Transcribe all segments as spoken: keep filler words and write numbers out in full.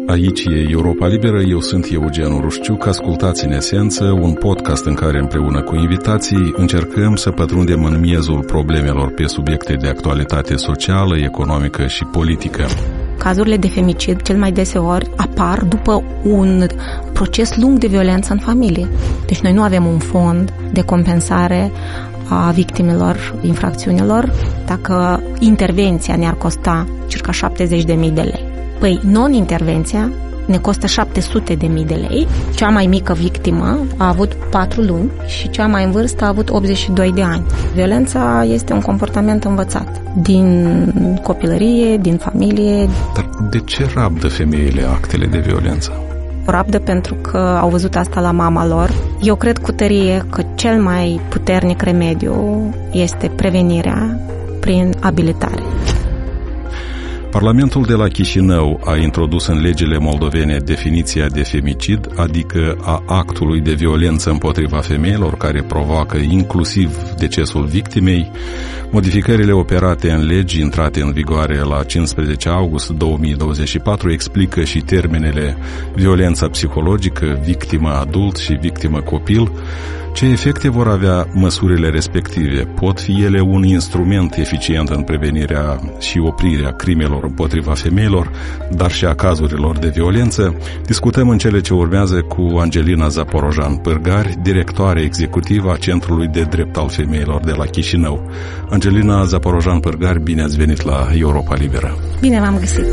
Aici e Europa Liberă, eu sunt Eugen Rușciuc, ascultați în esență un podcast în care împreună cu invitații încercăm să pătrundem în miezul problemelor pe subiecte de actualitate socială, economică și politică. Cazurile de femicid cel mai deseori apar după un proces lung de violență în familie. Deci noi nu avem un fond de compensare a victimelor infracțiunilor dacă intervenția ne-ar costa circa șaptezeci de mii de lei. Păi, non-intervenția ne costă șapte sute de mii de lei. Cea mai mică victimă a avut patru luni și cea mai în vârstă a avut optzeci și doi de ani. Violența este un comportament învățat din copilărie, din familie. Dar de ce rabdă femeile actele de violență? Rabdă pentru că au văzut asta la mama lor. Eu cred cu tărie că cel mai puternic remediu este prevenirea prin abilitare. Parlamentul de la Chișinău a introdus în legile moldovene definiția de femicid, adică a actului de violență împotriva femeilor care provoacă inclusiv decesul victimei. Modificările operate în legi intrate în vigoare la cincisprezece august două mii douăzeci și patru explică și termenele violența psihologică, victimă adult și victimă copil. Ce efecte vor avea măsurile respective? Pot fi ele un instrument eficient în prevenirea și oprirea crimelor împotriva femeilor, dar și a cazurilor de violență? Discutăm în cele ce urmează cu Angelina Zaporojan-Pârgari, directoare executivă a Centrului de Drept al Femeilor de la Chișinău. Angelina Zaporojan-Pârgari, bine ați venit la Europa Liberă! Bine v-am găsit!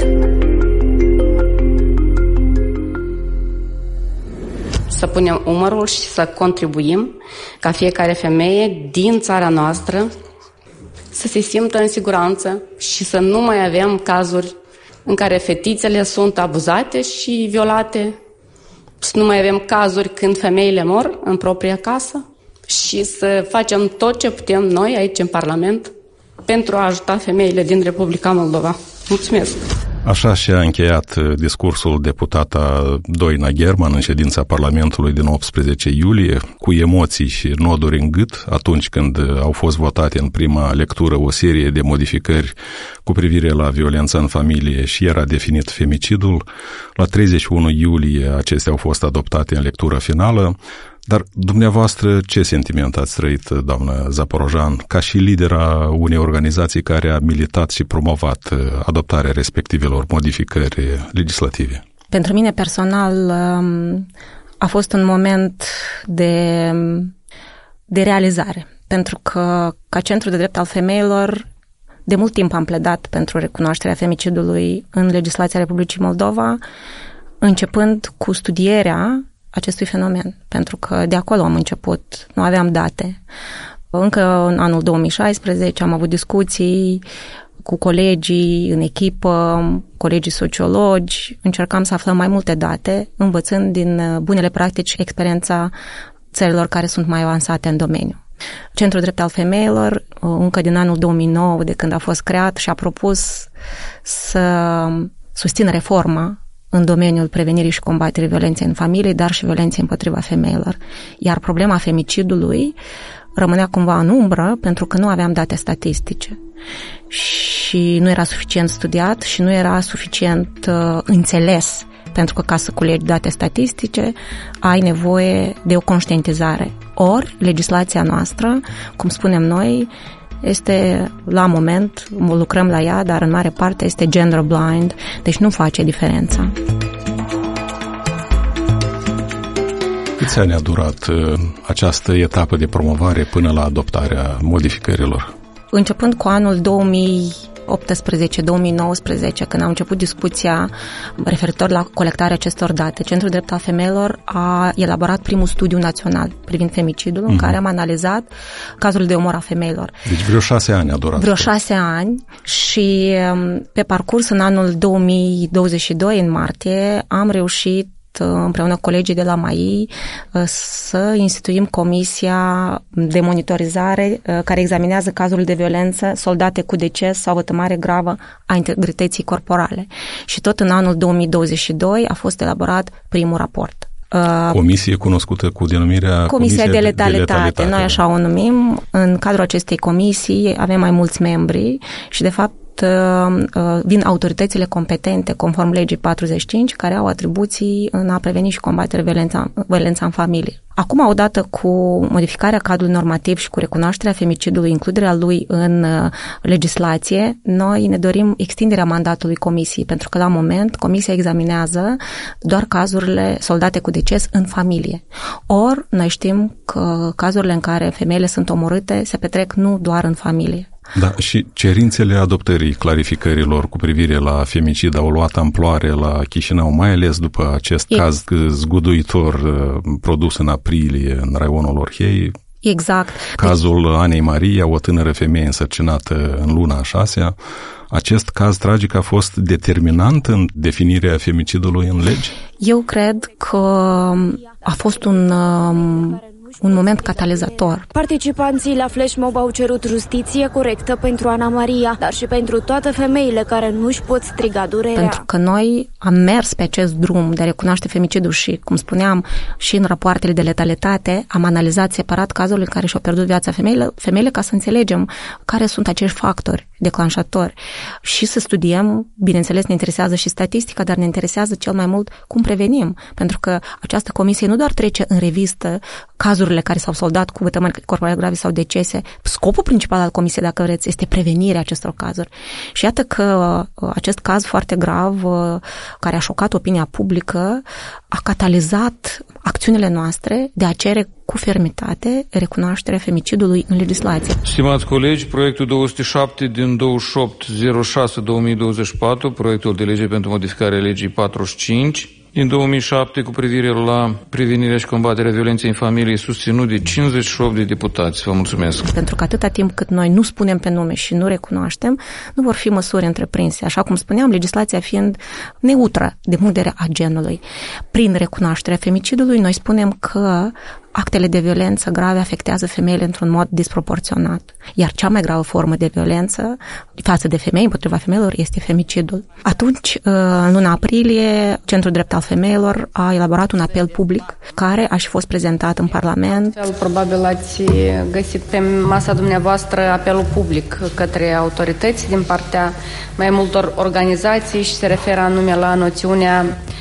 Să punem umărul și să contribuim ca fiecare femeie din țara noastră să se simtă în siguranță și să nu mai avem cazuri în care fetițele sunt abuzate și violate, să nu mai avem cazuri când femeile mor în propria casă și să facem tot ce putem noi aici în Parlament pentru a ajuta femeile din Republica Moldova. Mulțumesc! Așa și-a încheiat discursul deputata Doina German în ședința Parlamentului din optsprezece iulie, cu emoții și noduri în gât, atunci când au fost votate în prima lectură o serie de modificări cu privire la violența în familie și era definit femicidul. La treizeci și unu iulie acestea au fost adoptate în lectură finală. Dar dumneavoastră ce sentiment ați trăit, doamnă Zaporojan, ca și lidera unei organizații care a militat și promovat adoptarea respectivelor modificări legislative? Pentru mine personal a fost un moment de, de realizare, pentru că ca Centru de Drept al Femeilor de mult timp am pledat pentru recunoașterea femicidului în legislația Republicii Moldova, începând cu studierea acestui fenomen, pentru că de acolo am început, nu aveam date. Încă în anul două mii șaisprezece am avut discuții cu colegii în echipă, colegii sociologi, încercam să aflăm mai multe date, învățând din bunele practici experiența țărilor care sunt mai avansate în domeniu. Centrul Drept al Femeilor, încă din anul două mii nouă, de când a fost creat, și-a propus să susțină reforma în domeniul prevenirii și combaterii violenței în familie, dar și violenței împotriva femeilor. Iar problema femicidului rămânea cumva în umbră pentru că nu aveam date statistice. Și nu era suficient studiat și nu era suficient uh, înțeles, pentru că ca să culegi date statistice ai nevoie de o conștientizare. Ori, legislația noastră, cum spunem noi, este, la moment, lucrăm la ea, dar în mare parte este gender blind, deci nu face diferența. Câți ani a durat această etapă de promovare până la adoptarea modificărilor? Începând cu anul două mii optsprezece două mii nouăsprezece, când am început discuția referitor la colectarea acestor date, Centrul Drept al Femeilor a elaborat primul studiu național privind femicidul, mm-hmm. în care am analizat cazurile de omor a femeilor. Deci vreo șase ani a durat. Vreo șase ani și pe parcurs în anul două mii douăzeci și doi, în martie, am reușit împreună cu colegii de la M A I să instituim comisia de monitorizare care examinează cazurile de violență soldate cu deces sau vătămare gravă a integrității corporale. Și tot în anul două mii douăzeci și doi a fost elaborat primul raport. Comisie cunoscută cu denumirea Comisia, Comisia de, letalitate. de letalitate. Noi așa o numim. În cadrul acestei comisii avem mai mulți membri și, de fapt, fapt, vin autoritățile competente, conform legii patruzeci și cinci, care au atribuții în a preveni și combate violența, violența în familie. Acum, odată cu modificarea cadrului normativ și cu recunoașterea femicidului, includerea lui în legislație, noi ne dorim extinderea mandatului comisiei, pentru că la moment comisia examinează doar cazurile soldate cu deces în familie. Ori noi știm că cazurile în care femeile sunt omorâte se petrec nu doar în familie. Da, și cerințele adoptării clarificărilor cu privire la femicid au luat amploare la Chișinău, mai ales după acest e... caz zguduitor produs în aprilie în raionul Orhei. Exact. Cazul deci... Anei Maria, o tânără femeie însărcinată în luna a șasea. Acest caz tragic a fost determinant în definirea femicidului în lege? Eu cred că a fost un... Um... un moment catalizator. Participanții la flash mob au cerut justiție corectă pentru Ana Maria, dar și pentru toate femeile care nu își pot striga durerea. Pentru că noi am mers pe acest drum de a recunoaște femicidul și, cum spuneam, și în rapoartele de letalitate, am analizat separat cazurile în care și-au pierdut viața femeile, femeile ca să înțelegem care sunt acești factori declanșatori și să studiem, bineînțeles ne interesează și statistica, dar ne interesează cel mai mult cum prevenim, pentru că această comisie nu doar trece în revistă cazurile care s-au soldat cu vătămări corporale grave sau decese. Scopul principal al comisiei, dacă vreți, este prevenirea acestor cazuri. Și iată că acest caz foarte grav, care a șocat opinia publică, a catalizat acțiunile noastre de a cere cu fermitate recunoașterea femicidului în legislație. Stimați colegi, proiectul două sute șapte din douăzeci și opt zero șase două mii douăzeci și patru, proiectul de lege pentru modificarea legii patruzeci și cinci, din două mii șapte cu privire la prevenirea și combaterea violenței în familie, susținut de cincizeci și opt de deputați. Vă mulțumesc. Pentru că atâta timp cât noi nu spunem pe nume și nu recunoaștem, nu vor fi măsuri întreprinse. Așa cum spuneam, legislația fiind neutră de punct de vedere a genului. Prin recunoașterea femicidului, noi spunem că actele de violență grave afectează femeile într-un mod disproporționat. Iar cea mai gravă formă de violență față de femei, împotriva femeilor, este femicidul. Atunci, în luna aprilie, Centrul Drept al Femeilor a elaborat un apel public care a și fost prezentat în Parlament. Probabil ați găsit pe masa dumneavoastră apelul public către autorități din partea mai multor organizații și se referă anume la noțiunea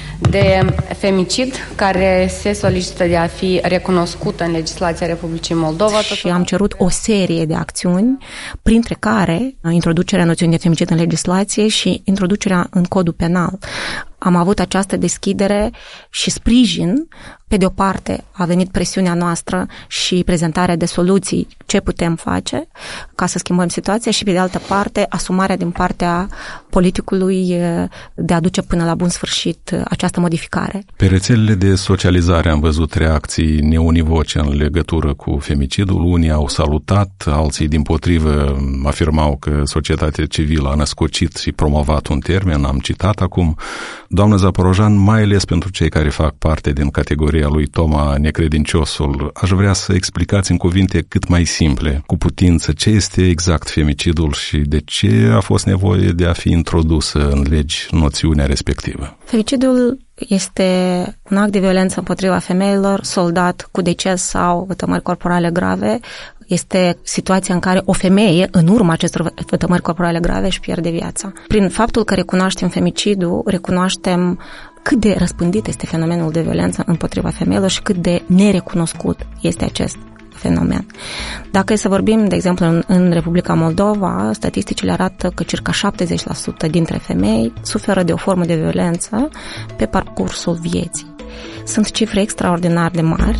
de femicid care se solicită de a fi recunoscută în legislația Republicii Moldova. Și am cerut o serie de acțiuni, printre care introducerea noțiunii de femicid în legislație și introducerea în codul penal. Am avut această deschidere și sprijin. Pe de o parte a venit presiunea noastră și prezentarea de soluții ce putem face ca să schimbăm situația și pe de altă parte asumarea din partea politicului de a duce până la bun sfârșit această modificare. Pe rețelele de socializare am văzut reacții neunivoce în legătură cu femicidul. Unii au salutat, alții dimpotrivă afirmau că societatea civilă a născocit și promovat un termen, am citat acum. Doamnă Zaporojan, mai ales pentru cei care fac parte din categoria lui Toma Necredinciosul, aș vrea să explicați în cuvinte cât mai simple, cu putință, ce este exact femicidul și de ce a fost nevoie de a fi introdusă în legi noțiunea respectivă. Femicidul este un act de violență împotriva femeilor, soldat cu deces sau vătămări corporale grave. Este situația în care o femeie, în urma acestor vătămări corporale grave, își pierde viața. Prin faptul că recunoaștem femicidul, recunoaștem cât de răspândit este fenomenul de violență împotriva femeilor și cât de nerecunoscut este acest fenomen. Dacă e să vorbim, de exemplu, în, în Republica Moldova, statisticile arată că circa șaptezeci la sută dintre femei suferă de o formă de violență pe parcursul vieții. Sunt cifre extraordinar de mari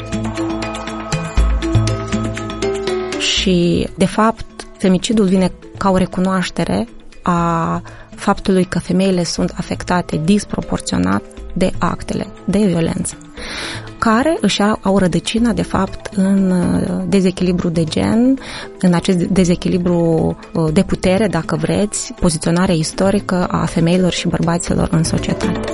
și, de fapt, femicidul vine ca o recunoaștere a faptului că femeile sunt afectate disproporționat de actele de violență, care își au rădăcina, de fapt, în dezechilibru de gen, în acest dezechilibru de putere, dacă vreți, poziționarea istorică a femeilor și bărbaților în societate.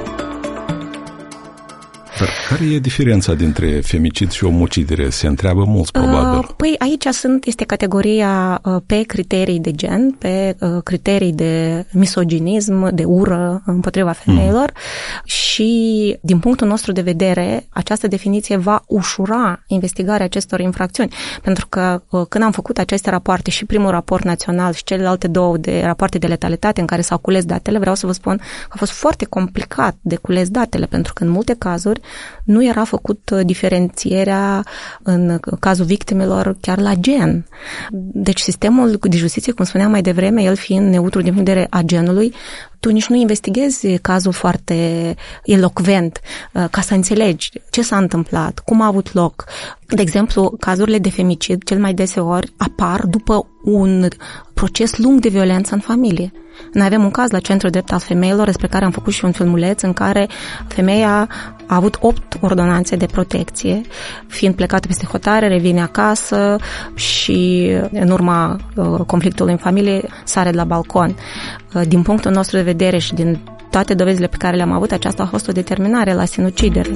Dar care e diferența dintre femicid și omucidere? Se întreabă mulți, probabil. Păi aici sunt, este categoria pe criterii de gen, pe criterii de misoginism, de ură împotriva femeilor mm. și, din punctul nostru de vedere, această definiție va ușura investigarea acestor infracțiuni. Pentru că când am făcut aceste rapoarte, și primul raport național și celelalte două de rapoarte de letalitate în care s-au cules datele, vreau să vă spun că a fost foarte complicat de cules datele, pentru că în multe cazuri nu era făcut diferențierea în cazul victimelor chiar la gen. Deci sistemul de justiție, cum spuneam mai devreme, el fiind neutru din punct de vedere a genului, tu nici nu investighezi cazul foarte elocvent ca să înțelegi ce s-a întâmplat, cum a avut loc. De exemplu, cazurile de femicid cel mai deseori apar după un proces lung de violență în familie. Noi avem un caz la Centrul Drept al Femeilor, despre care am făcut și un filmuleț, în care femeia a avut opt ordonanțe de protecție, fiind plecată peste hotare, revine acasă și în urma conflictului în familie sare de la balcon. Din punctul nostru de vedere și din toate dovezile pe care le-am avut, aceasta a fost o determinare la sinucidere.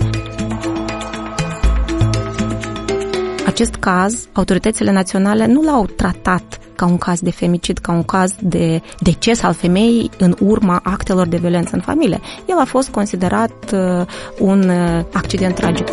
Acest caz, autoritățile naționale nu l-au tratat ca un caz de femicid, ca un caz de deces al femeii în urma actelor de violență în familie. El a fost considerat uh, un uh, accident tragic.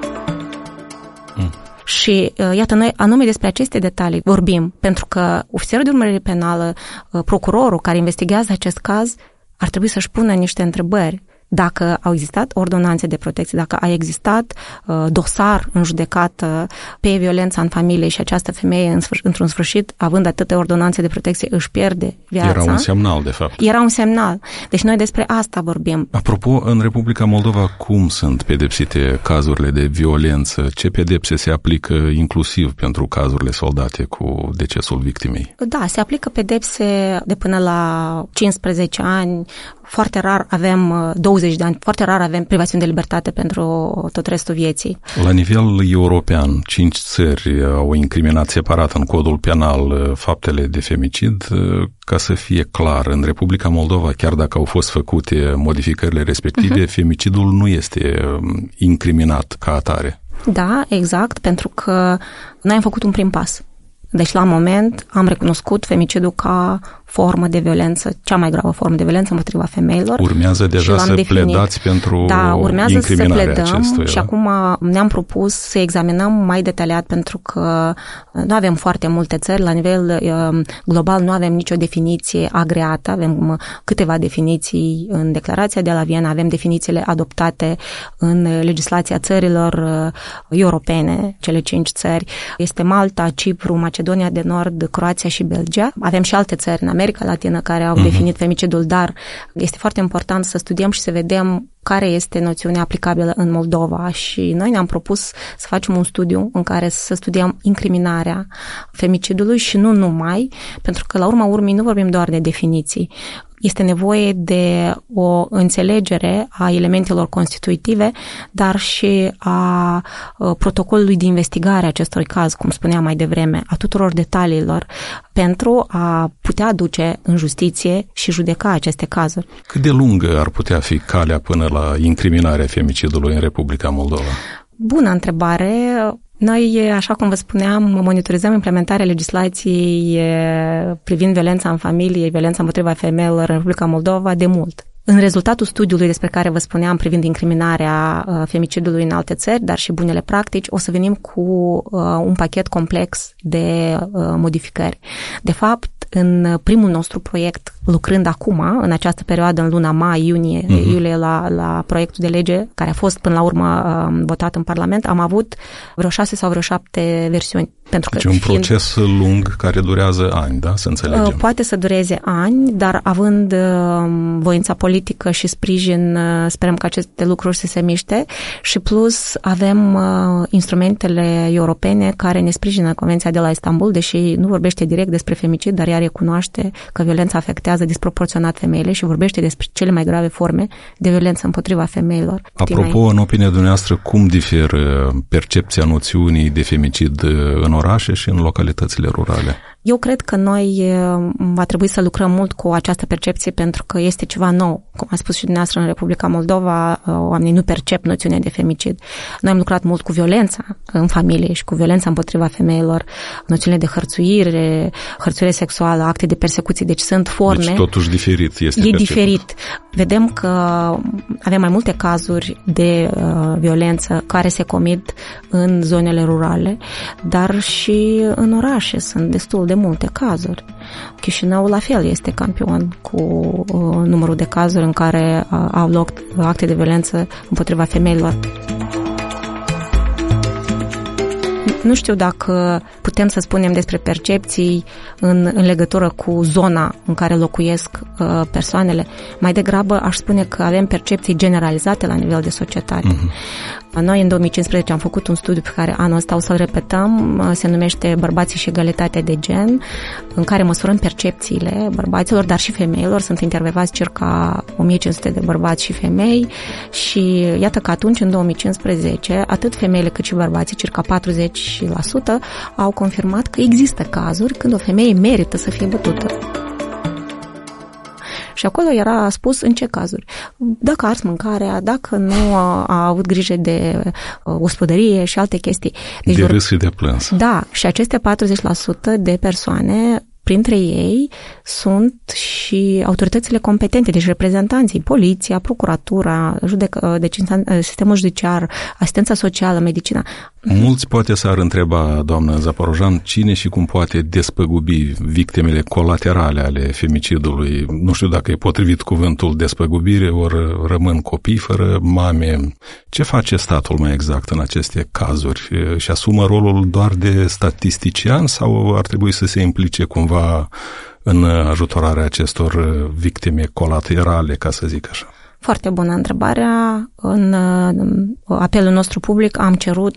Mm. Și uh, iată, noi anume despre aceste detalii vorbim, pentru că ofițerul de urmărire penală, uh, procurorul care investigează acest caz, ar trebui să-și pună niște întrebări. Dacă au existat ordonanțe de protecție, dacă a existat uh, dosar în judecată pe violența în familie și această femeie, în sfârș- într-un sfârșit, având atâtea ordonanțe de protecție, își pierde viața. Era un semnal, de fapt. Era un semnal. Deci noi despre asta vorbim. Apropo, în Republica Moldova, cum sunt pedepsite cazurile de violență? Ce pedepse se aplică inclusiv pentru cazurile soldate cu decesul victimei? Da, se aplică pedepse de până la cincisprezece ani. Foarte rar avem douăzeci de ani, foarte rar avem privațiuni de libertate pentru tot restul vieții. La nivel european, cinci țări au incriminat separat în codul penal faptele de femicid. Ca să fie clar, în Republica Moldova, chiar dacă au fost făcute modificările respective, uh-huh. femicidul nu este incriminat ca atare. Da, exact, pentru că noi am făcut un prim pas. Deci, la moment, am recunoscut femicidul ca formă de violență, cea mai gravă formă de violență împotriva femeilor. Urmează deja să definit. pledați pentru da, urmează incriminarea să pledăm acestuia. Și acum ne-am propus să examinăm mai detaliat, pentru că nu avem foarte multe țări, la nivel uh, global nu avem nicio definiție agreată, avem câteva definiții în declarația de la Viena, avem definițiile adoptate în legislația țărilor uh, europene, cele cinci țări. Este Malta, Cipru, Macedonia de Nord, Croația și Belgia. Avem și alte țări în America Latină care au uh-huh. definit femicidul, dar este foarte important să studiem și să vedem care este noțiunea aplicabilă în Moldova și noi ne-am propus să facem un studiu în care să studiem incriminarea femicidului și nu numai, pentru că la urma urmei nu vorbim doar de definiții. Este nevoie de o înțelegere a elementelor constitutive, dar și a protocolului de investigare a acestui caz, cum spuneam mai devreme, a tuturor detaliilor, pentru a putea aduce în justiție și judeca aceste cazuri. Cât de lungă ar putea fi calea până la incriminarea femicidului în Republica Moldova? Bună întrebare! Noi, așa cum vă spuneam, monitorizăm implementarea legislației privind violența în familie, violența împotriva femeilor în Republica Moldova de mult. În rezultatul studiului despre care vă spuneam privind incriminarea femicidului în alte țări, dar și bunele practici, o să venim cu un pachet complex de modificări. De fapt, în primul nostru proiect, lucrând acum, în această perioadă, în luna mai, iunie, uh-huh. iulie, la, la proiectul de lege, care a fost până la urmă votat în Parlament, am avut vreo șase sau vreo șapte versiuni. Pentru că deci un fiind, proces lung care durează ani, da? Să înțelegem. Poate să dureze ani, dar având voința politică și sprijin, sperăm că aceste lucruri să se miște și plus avem instrumentele europene care ne sprijină Convenția de la Istanbul, deși nu vorbește direct despre femicid, dar ea recunoaște că violența afectează disproporționat femeile și vorbește despre cele mai grave forme de violență împotriva femeilor. Apropo, în opinia dumneavoastră, cum diferă percepția noțiunii de femicid în orașe și în localitățile rurale? Eu cred că noi va trebui să lucrăm mult cu această percepție pentru că este ceva nou. Cum a spus și dumneavoastră, în Republica Moldova, oamenii nu percep noțiunea de femicid. Noi am lucrat mult cu violența în familie și cu violența împotriva femeilor, noțiunile de hărțuire, hărțuire sexuală, acte de persecuție, deci sunt forme. Deci totuși diferit este E perceput. diferit. Vedem că avem mai multe cazuri de uh, violență care se comit în zonele rurale, dar și în orașe sunt destul de multe cazuri. Chișinău la fel este campion cu uh, numărul de cazuri în care uh, au loc acte de violență împotriva femeilor. Nu știu dacă putem să spunem despre percepții în, în legătură cu zona în care locuiesc uh, persoanele. Mai degrabă aș spune că avem percepții generalizate la nivel de societate. Mm-hmm. Noi în două mii cincisprezece am făcut un studiu pe care anul ăsta o să-l repetăm, se numește Bărbații și egalitatea de gen, în care măsurăm percepțiile bărbaților, dar și femeilor. Sunt intervievați circa o mie cinci sute de bărbați și femei și iată că atunci, în două mii cincisprezece, atât femeile cât și bărbații, circa patruzeci la sută, au confirmat că există cazuri când o femeie merită să fie bătută. Și acolo era spus în ce cazuri. Dacă a ars mâncarea, dacă nu a, a avut grijă de uh, gospodărie și alte chestii. Deci de vor... râs și de plâns. Da, și aceste patruzeci la sută de persoane, printre ei sunt și autoritățile competente, deci reprezentanții, poliția, procuratura, judecă, deci sistemul judiciar, asistența socială, medicina. Mulți poate s-ar întreba, doamnă Zaporojan, cine și cum poate despăgubi victimele colaterale ale femicidului. Nu știu dacă e potrivit cuvântul despăgubire, ori rămân copii fără mame. Ce face statul mai exact în aceste cazuri? Și asumă rolul doar de statistician sau ar trebui să se implice cumva în ajutorarea acestor victime colaterale, ca să zic așa? Foarte bună întrebarea. În apelul nostru public am cerut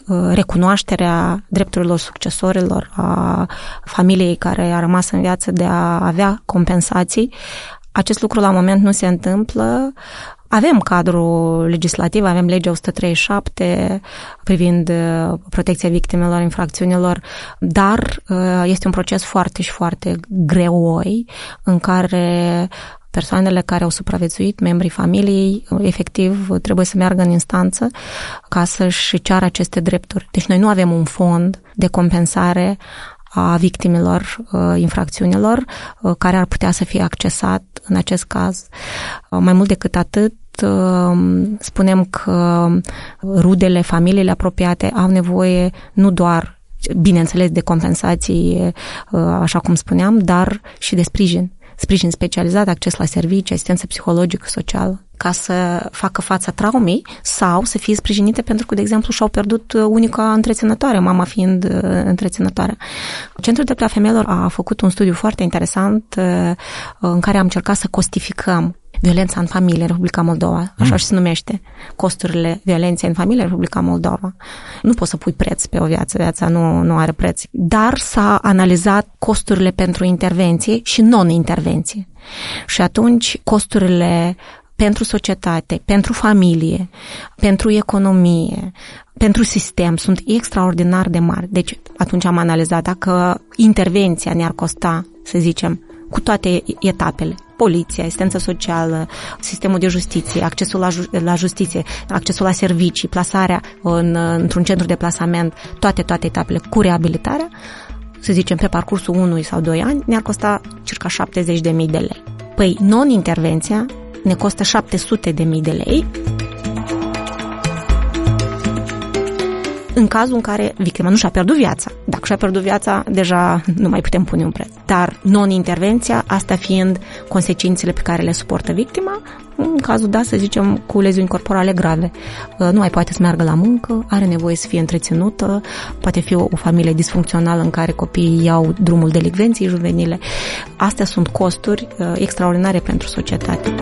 recunoașterea drepturilor succesorilor a familiei care a rămas în viață de a avea compensații. Acest lucru la moment nu se întâmplă. Avem cadrul legislativ, avem legea o sută treizeci și șapte privind protecția victimelor infracțiunilor, dar este un proces foarte și foarte greoi în care persoanele care au supraviețuit, membrii familiei, efectiv trebuie să meargă în instanță ca să-și ceară aceste drepturi. Deci noi nu avem un fond de compensare a victimelor uh, infracțiunilor uh, care ar putea să fie accesat în acest caz. Uh, mai mult decât atât, uh, spunem că rudele, familiile apropiate au nevoie nu doar, bineînțeles, de compensații, uh, așa cum spuneam, dar și de sprijin. Sprijin specializat, acces la servicii, asistență psihologică, socială, ca să facă fața traumei sau să fie sprijinite pentru că, de exemplu, și-au pierdut unica întreținătoare, mama fiind întreținătoarea. Centrul Dreptul Femeilor a făcut un studiu foarte interesant în care am încercat să costificăm violența în familie în Republica Moldova, așa mm. și se numește, costurile violenței în familie în Republica Moldova. Nu poți să pui preț pe o viață, viața nu, nu are preț, dar s-a analizat costurile pentru intervenție și non-intervenție. Și atunci costurile pentru societate, pentru familie, pentru economie, pentru sistem sunt extraordinar de mari. Deci atunci am analizat dacă intervenția ne-ar costa, să zicem, cu toate etapele, poliția, asistență socială, sistemul de justiție, accesul la, ju- la justiție, accesul la servicii, plasarea în, într-un centru de plasament, toate, toate etapele cu reabilitarea, să zicem, pe parcursul unui sau doi ani, ne-ar costa circa șaptezeci de mii de lei. Păi, non-intervenția ne costă șapte sute de mii de lei, în cazul în care victima nu și-a pierdut viața. Dacă și-a pierdut viața, deja nu mai putem pune un preț. Dar non-intervenția, asta fiind consecințele pe care le suportă victima, în cazul, da, să zicem, cu leziuni corporale grave. Nu mai poate să meargă la muncă, are nevoie să fie întreținută, poate fi o, o familie disfuncțională în care copiii iau drumul delicvenței juvenile. Astea sunt costuri uh, extraordinare pentru societate.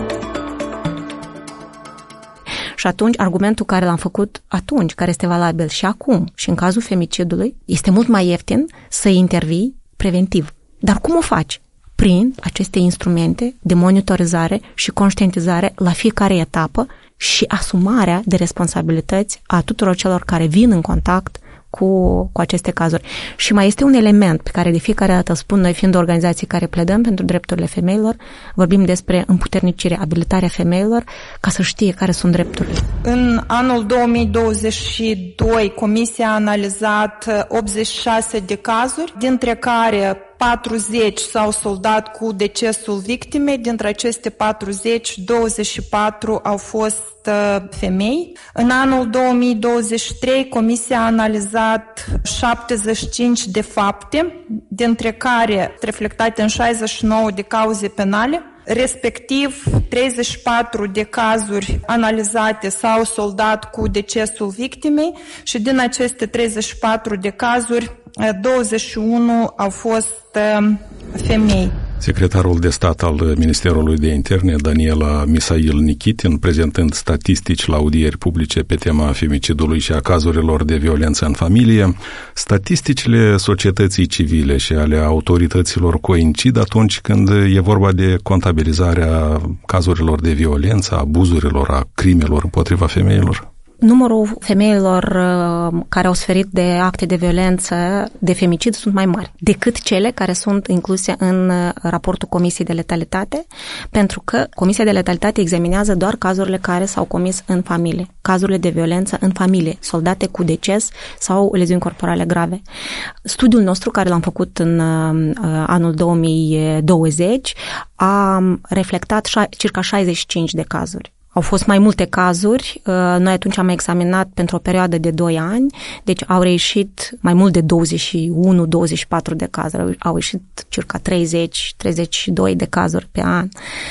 Și atunci, argumentul care l-am făcut atunci, care este valabil și acum, și în cazul femicidului, este mult mai ieftin să intervii preventiv. Dar cum o faci? Prin aceste instrumente de monitorizare și conștientizare la fiecare etapă și asumarea de responsabilități a tuturor celor care vin în contact cu, cu aceste cazuri. Și mai este un element pe care de fiecare dată spun noi, fiind organizații care pledăm pentru drepturile femeilor, vorbim despre împuternicirea, abilitarea femeilor ca să știe care sunt drepturile. În anul două mii douăzeci și doi, Comisia a analizat optzeci și șase de cazuri, dintre care patruzeci s-au soldat cu decesul victimei, dintre aceste patruzeci, douăzeci și patru au fost femei. În anul două mii douăzeci și trei, Comisia a analizat șaptezeci și cinci de fapte, dintre care reflectate în șaizeci și nouă de cauze penale, respectiv treizeci și patru de cazuri analizate s-au soldat cu decesul victimei și din aceste treizeci și patru de cazuri, douăzeci și unu au fost femei. Secretarul de stat al Ministerului de Interne, Daniela Misail Nikitin, prezentând statistici la audieri publice pe tema femicidului și a cazurilor de violență în familie, statisticile societății civile și ale autorităților coincid atunci când e vorba de contabilizarea cazurilor de violență, abuzurilor, a crimelor împotriva femeilor? Numărul femeilor care au suferit de acte de violență, de femicid, sunt mai mari decât cele care sunt incluse în raportul Comisiei de Letalitate, pentru că Comisia de Letalitate examinează doar cazurile care s-au comis în familie, cazurile de violență în familie, soldate cu deces sau leziuni corporale grave. Studiul nostru, care l-am făcut în anul două mii douăzeci, a reflectat circa șaizeci și cinci de cazuri. Au fost mai multe cazuri, noi atunci am examinat pentru o perioadă de doi ani, deci au reieșit mai mult de douăzeci și unu douăzeci și patru de cazuri, au ieșit circa treizeci treizeci și doi de cazuri pe an.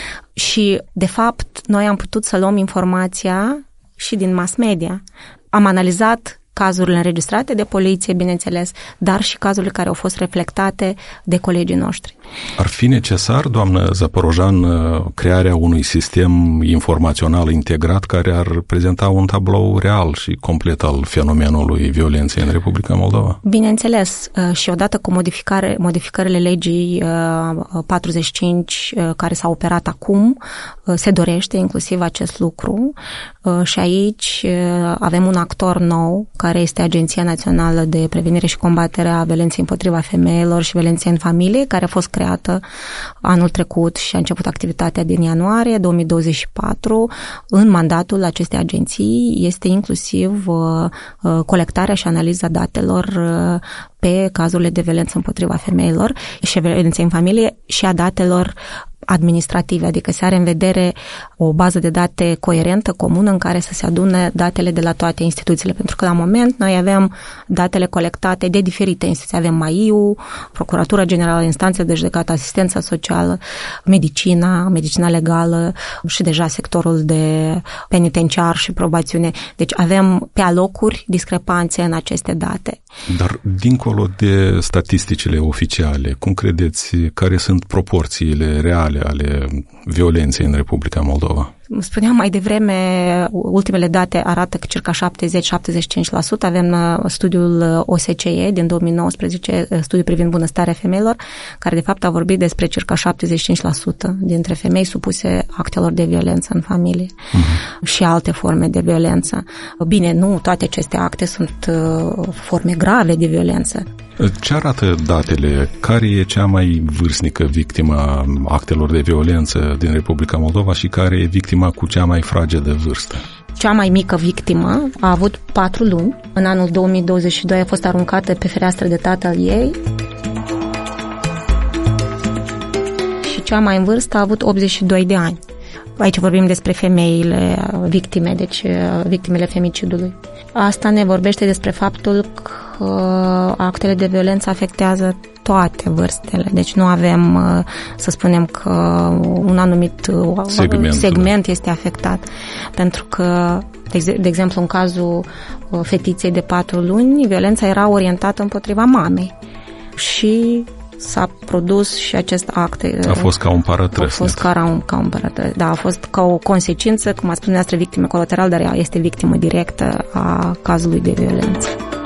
Și, de fapt, noi am putut să luăm informația și din mass media. Am analizat cazurile înregistrate de poliție, bineînțeles, dar și cazurile care au fost reflectate de colegii noștri. Ar fi necesar, doamnă Zaporojan, crearea unui sistem informațional integrat care ar prezenta un tablou real și complet al fenomenului violenței în Republica Moldova? Bineînțeles, și odată cu modificare, modificările legii patruzeci și cinci care s-au operat acum, se dorește inclusiv acest lucru și aici avem un actor nou, care este Agenția Națională de Prevenire și Combatere a Violenței împotriva femeilor și violenței în familie, care a fost creată anul trecut și a început activitatea din ianuarie două mii douăzeci și patru. În mandatul acestei agenții este inclusiv uh, colectarea și analiza datelor uh, pe cazurile de violență împotriva femeilor și violenței în familie și a datelor administrative, adică se are în vedere o bază de date coerentă, comună, în care să se adune datele de la toate instituțiile, pentru că la moment noi avem datele colectate de diferite instituții. Avem M A I U, Procuratura Generală, Instanțe de Judecată, Asistența Socială, Medicina, Medicina Legală și deja sectorul de penitenciar și probațiune. Deci avem pe alocuri discrepanțe în aceste date. Dar dincolo de statisticile oficiale, cum credeți, care sunt proporțiile reale ale violenței în Republica Moldova? Spuneam mai devreme, ultimele date arată că circa șaptezeci la șaptezeci și cinci la sută. Avem studiul O S C E din două mii nouăsprezece, studiul privind bunăstarea femeilor, care de fapt a vorbit despre circa șaptezeci și cinci la sută dintre femei supuse actelor de violență în familie uh-huh. și alte forme de violență. Bine, nu toate aceste acte sunt forme grave de violență. Ce arată datele? Care e cea mai vârstnică victimă a actelor de violență din Republica Moldova și care e victima cu cea mai fragedă vârstă? Cea mai mică victimă a avut patru luni. În anul două mii douăzeci și doi a fost aruncată pe fereastră de tatăl ei. Și cea mai în vârstă a avut optzeci și doi de ani. Aici vorbim despre femeile victime, deci victimele femicidului. Asta ne vorbește despre faptul că actele de violență afectează toate vârstele. Deci nu avem, să spunem, că un anumit segment, segment este afectat. Pentru că, de exemplu, în cazul fetiței de patru luni, violența era orientată împotriva mamei. Și s-a produs și acest act. A fost ca un paratrăsnet. A fost ca un, ca un paratrăsnet. Da, a fost ca o consecință, cum a spus dumneavoastră, victime colateral, dar ea este victimă directă a cazului de violență.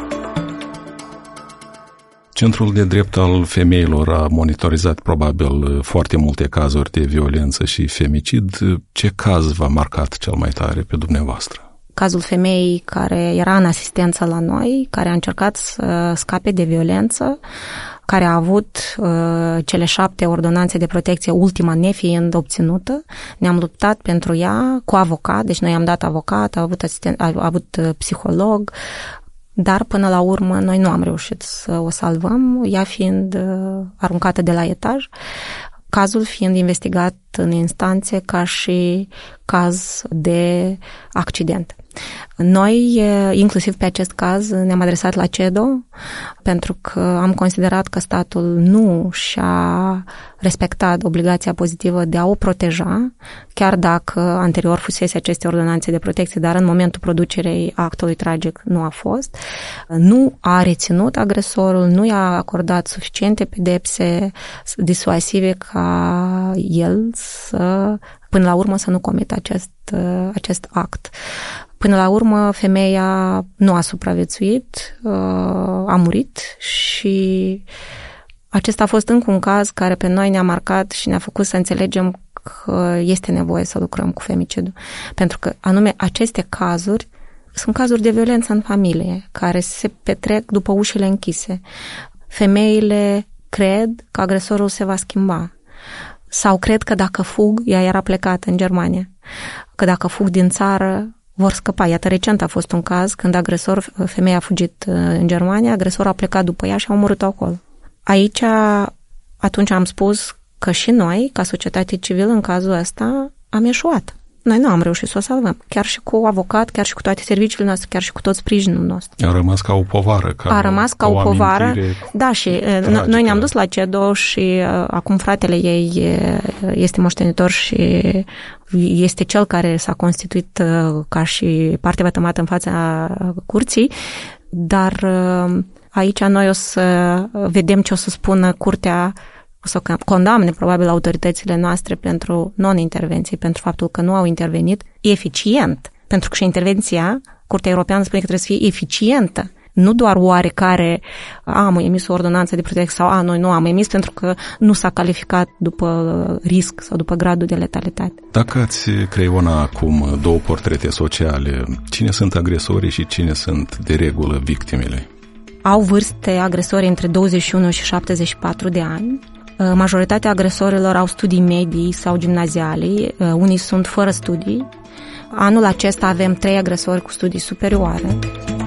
Centrul de Drept al Femeilor a monitorizat probabil foarte multe cazuri de violență și femicid. Ce caz v-a marcat cel mai tare pe dumneavoastră? cazul femeii care era în asistență la noi, care a încercat să scape de violență, care a avut uh, cele șapte ordonanțe de protecție, ultima nefiind obținută. Ne-am luptat pentru ea cu avocat, deci noi am dat avocat, a avut, asistent, a avut uh, psiholog, dar până la urmă noi nu am reușit să o salvăm, ea fiind uh, aruncată de la etaj, cazul fiind investigat în instanțe ca și caz de accident. Noi, inclusiv pe acest caz, ne-am adresat la CEDO pentru că am considerat că statul nu și-a respectat obligația pozitivă de a o proteja, chiar dacă anterior fusese aceste ordonanțe de protecție, dar în momentul producerii actului tragic nu a fost. Nu a reținut agresorul, nu i-a acordat suficiente pedepse disuasive ca el să, până la urmă, să nu comită acest, acest act. Până la urmă, femeia nu a supraviețuit, a murit și acesta a fost încă un caz care pe noi ne-a marcat și ne-a făcut să înțelegem că este nevoie să lucrăm cu femicidul. Pentru că, anume, aceste cazuri sunt cazuri de violență în familie, care se petrec după ușile închise. Femeile cred că agresorul se va schimba. Sau cred că dacă fug, ea era plecată în Germania, că dacă fug din țară, vor scăpa. Iată, recent a fost un caz când agresor, femeia a fugit în Germania, agresorul a plecat după ea și a omorât-o acolo. Aici, atunci am spus că și noi, ca societate civilă, în cazul ăsta, am eșuat. Noi nu am reușit să o salvăm. Chiar și cu avocat, chiar și cu toate serviciile noastre, chiar și cu tot sprijinul nostru. A rămas ca o povară. Ca a rămas ca o, o povară. Da, și tragică. Noi ne-am dus la CEDO și uh, acum fratele ei este moștenitor și este cel care s-a constituit uh, ca și parte vătămată în fața curții, dar uh, aici noi o să vedem ce o să spună curtea, o să condamne probabil autoritățile noastre pentru non-intervenție, pentru faptul că nu au intervenit eficient. Pentru că și intervenția, Curtea Europeană spune că trebuie să fie eficientă. Nu doar oarecare, am emis o ordonanță de protecție sau a, noi nu am emis pentru că nu s-a calificat după risc sau după gradul de letalitate. Dacă ați creiona acum două portrete sociale, cine sunt agresorii și cine sunt de regulă victimele? Au vârste agresori între douăzeci și unu și șaptezeci și patru de ani. Majoritatea agresorilor au studii medii sau gimnaziale, unii sunt fără studii. Anul acesta avem trei agresori cu studii superioare.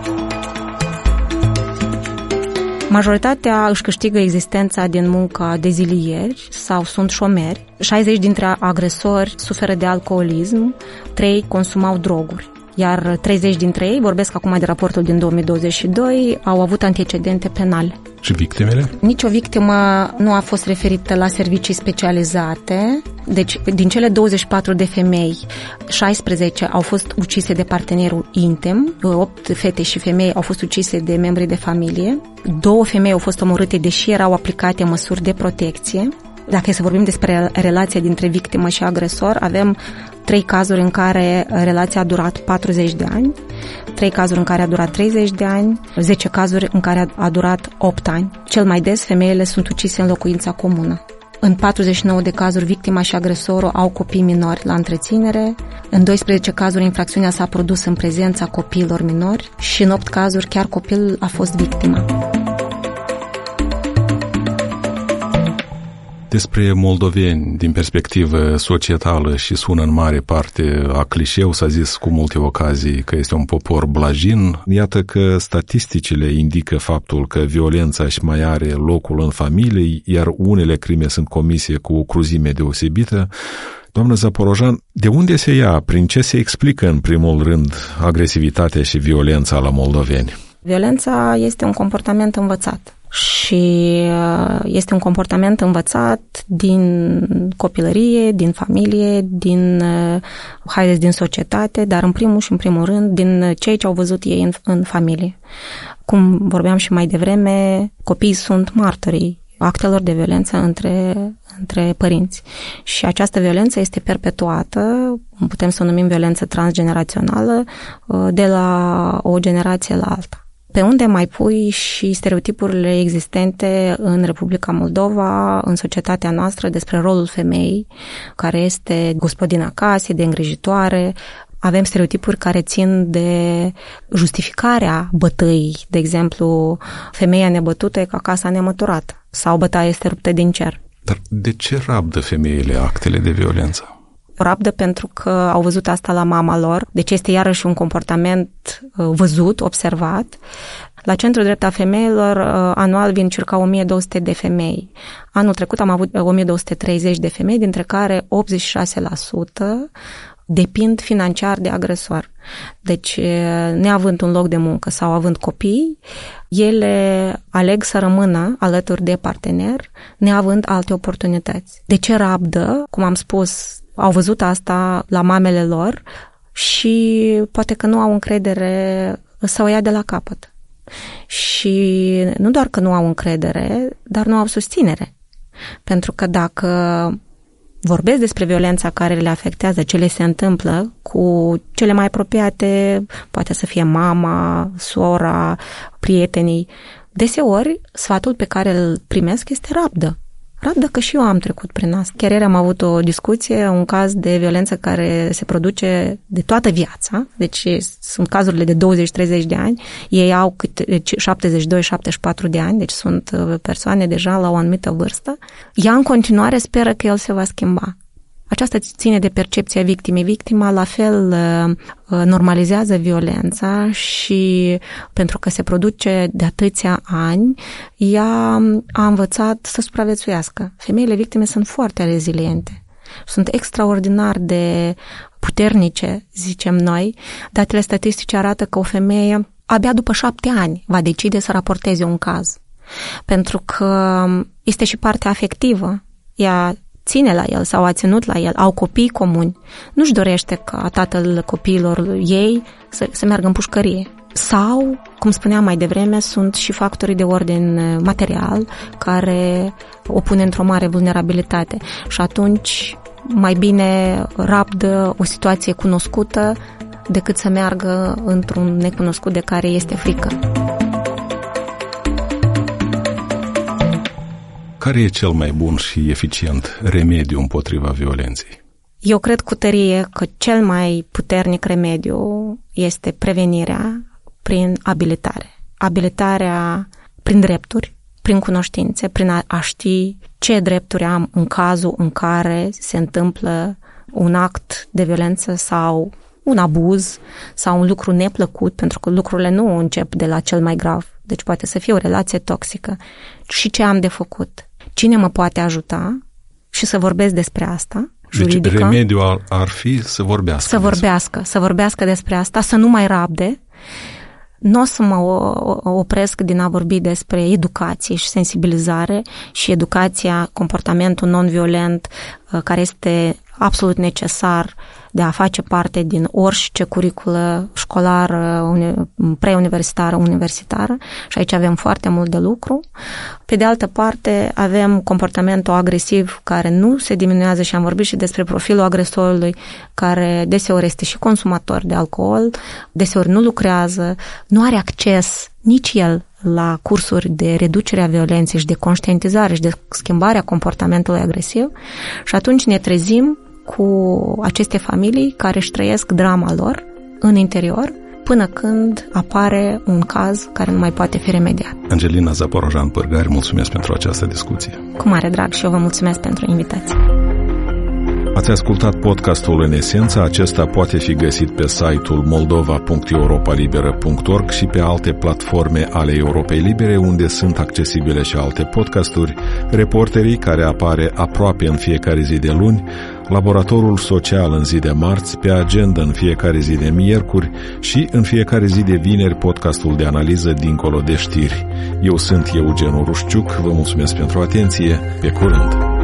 Majoritatea își câștigă existența din munca de zilieri sau sunt șomeri. șaizeci dintre agresori suferă de alcoolism, trei consumau droguri. Iar treizeci dintre ei, vorbesc acum de raportul din două mii douăzeci și doi, au avut antecedente penale. Și victimele? Nici o victimă nu a fost referită la servicii specializate. Deci, din cele douăzeci și patru de femei, șaisprezece au fost ucise de partenerul intim, opt fete și femei au fost ucise de membrii de familie, două femei au fost omorâte deși erau aplicate măsuri de protecție. Dacă e să vorbim despre relația dintre victimă și agresor, avem trei cazuri în care relația a durat patruzeci de ani, trei cazuri în care a durat treizeci de ani, zece cazuri în care a durat opt ani. Cel mai des, femeile sunt ucise în locuința comună. În patruzeci și nouă de cazuri, victima și agresorul au copii minori la întreținere. În doisprezece cazuri, infracțiunea s-a produs în prezența copiilor minori și în opt cazuri, chiar copilul a fost victima. Despre moldoveni, din perspectivă societală și sună în mare parte a clișeu, s-a zis cu multe ocazii că este un popor blajin. Iată că statisticile indică faptul că violența și mai are locul în familie, iar unele crime sunt comise cu o cruzime deosebită. Doamnă Zaporojan, de unde se ia, prin ce se explică în primul rând agresivitatea și violența la moldoveni? Violența este un comportament învățat. Și este un comportament învățat din copilărie, din familie, din, haideți, din societate, dar în primul și în primul rând din cei ce au văzut ei în, în familie. Cum vorbeam și mai devreme, copiii sunt martorii actelor de violență între, între părinți. Și această violență este perpetuată, putem să o numim violență transgenerațională, de la o generație la alta. Pe unde mai pui și stereotipurile existente în Republica Moldova, în societatea noastră, despre rolul femeii, care este gospodina casei, de îngrijitoare, Avem stereotipuri care țin de justificarea bătăii. De exemplu, femeia nebătută e ca casa nemăturată sau bătaia este ruptă din cer. Dar de ce rabdă femeile actele de violență? Rabdă pentru că au văzut asta la mama lor, deci este iarăși un comportament văzut, observat. La Centrul Drept al Femeilor anual vin circa o mie două sute de femei. Anul trecut am avut o mie două sute treizeci de femei, dintre care optzeci și șase la sută depind financiar de agresor. Deci, neavând un loc de muncă sau având copii, ele aleg să rămână alături de partener, neavând alte oportunități. De ce rabdă? Cum am spus, au văzut asta la mamele lor și poate că nu au încredere să o ia de la capăt. Și nu doar că nu au încredere, dar nu au susținere. Pentru că dacă vorbesc despre violența care le afectează, ce le se întâmplă cu cele mai apropiate, poate să fie mama, sora, prietenii, deseori sfatul pe care îl primesc este rabdă. Rabdă că și eu am trecut prin asta. Chiar ieri am avut o discuție, un caz de violență care se produce de toată viața, deci sunt cazurile de douăzeci treizeci de ani, ei au câte șaptezeci și doi șaptezeci și patru de ani, deci sunt persoane deja la o anumită vârstă. Ea în continuare speră că el se va schimba. Aceasta ține de percepția victimei. Victima la fel normalizează violența și pentru că se produce de atâția ani, ea a învățat să supraviețuiască. Femeile victime sunt foarte reziliente. Sunt extraordinar de puternice, zicem noi. Datele statistice arată că o femeie abia după șapte ani va decide să raporteze un caz. Pentru că este și partea afectivă. Ea ține la el sau a ținut la el, au copii comuni, nu-și dorește ca tatăl copiilor ei să, să meargă în pușcărie. Sau, cum spuneam mai devreme, sunt și factorii de ordin material care o pune într-o mare vulnerabilitate. Și atunci mai bine rabdă o situație cunoscută decât să meargă într-un necunoscut de care este frică. Care e cel mai bun și eficient remediu împotriva violenței? Eu cred cu tărie că cel mai puternic remediu este prevenirea prin abilitare. Abilitarea prin drepturi, prin cunoștințe, prin a ști ce drepturi am în cazul în care se întâmplă un act de violență sau un abuz sau un lucru neplăcut, pentru că lucrurile nu încep de la cel mai grav. Deci poate să fie o relație toxică. Și ce am de făcut? Cine mă poate ajuta și să vorbesc despre asta, juridică. Deci remediul ar, ar fi să vorbească. Să vorbească, să vorbească despre asta, să nu mai rabde. Nu o să mă opresc din a vorbi despre educație și sensibilizare și educația, comportamentul non-violent, care este absolut necesar de a face parte din orice curiculă școlară, preuniversitară, universitară și aici avem foarte mult de lucru. Pe de altă parte, avem comportamentul agresiv care nu se diminuează și am vorbit și despre profilul agresorului care deseori este și consumator de alcool, deseori nu lucrează, nu are acces nici el la cursuri de reducere a violenței și de conștientizare și de schimbarea comportamentului agresiv și atunci ne trezim cu aceste familii care își trăiesc drama lor în interior până când apare un caz care nu mai poate fi remediat. Angelina Zaporojan Pârgari, mulțumesc pentru această discuție. Cu mare drag și eu vă mulțumesc pentru invitație. Ați ascultat podcastul În Esență. Acesta poate fi găsit pe site-ul moldova punct europa liberă punct org și pe alte platforme ale Europei Libere, unde sunt accesibile și alte podcasturi, Reporterii, care apare aproape în fiecare zi de luni, Laboratorul Social în zi de marți, pe Agenda în fiecare zi de miercuri și în fiecare zi de vineri podcastul de analiză Dincolo de știri. Eu sunt Eugen Urușciuc, vă mulțumesc pentru atenție, pe curând!